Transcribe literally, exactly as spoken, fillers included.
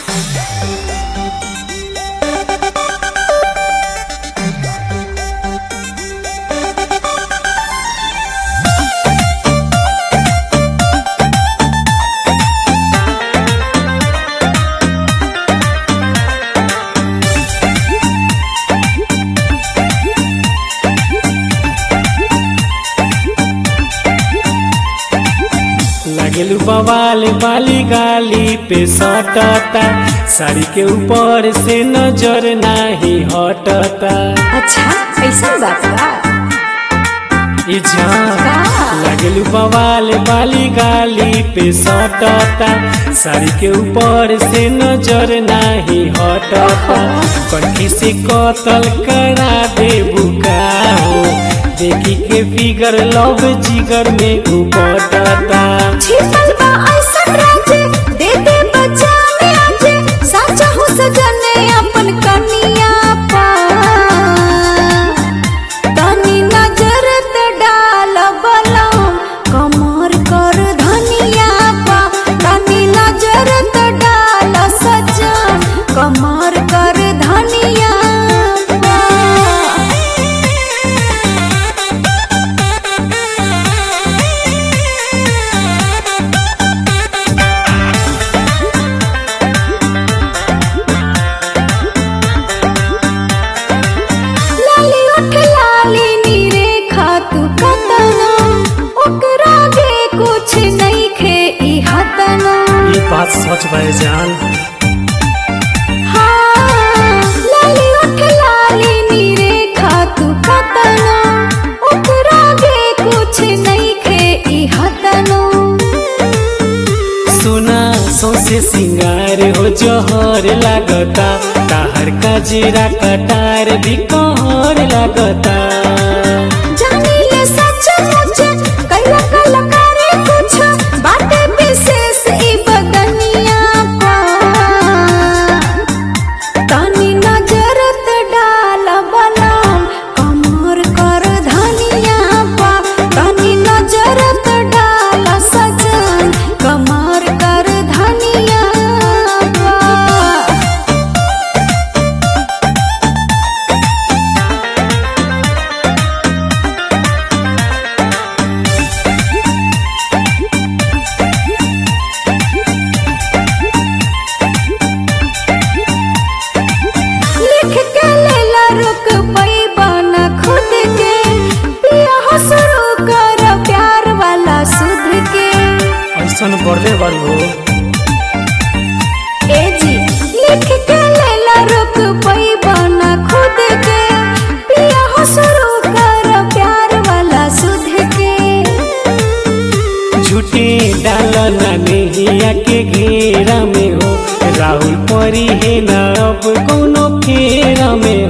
लागेलू बवाल बाली गाली पे सटता, साड़ी के ऊपर से नजर नाही हटता। अच्छा ऐसा बात बा। ए जान लागेलू बवाल बाली गाली पे सटता, साड़ी के ऊपर से नजर नाही हटता। कनखी से कतल करा दे बुका हो, देखी के फिगर लव जिगर में उपटता। छिपल बा ऐसन राजे, दे दे बचा में आजे, साचा हो सजने अपन कनिया पा। तनी नजर त डाल बलम, कमर कर धनिया पा। तनी नजर त डाल सजन, कमर कर धनिया पा। कुछ नहीं खे ई हतना। ये बात सच भाई जान। हाँ लाली उठ लाली नीरे खातू कतना, ओकरा गे कुछ नहीं खे ई हतना। सुना सौसे सिंगार हो जहर लागता, ताहर का जीरा कटार भी कहर लागता। जानी ले सच मुझ कैला कैला करे कुछ बातें विशेष ई बदनिया पा। तानी नजर त डाल बलम, कमर कर धनिया पा। तानी नजर त डाल सजन, कमर कर धनिया पा। लिख के लेला रुक पैबा न खुद के, पिया हो शुरू कर प्यार वाला सुध के। ऐसन बढ़ले बारू ए जी लिख के लेला रुक पैबा न खुद के, पिया हो शुरू कर प्यार वाला सुध के। झूठे डाल ना नैया के घेरा में हो, राहुल परी है ना अब कोनो फेरा में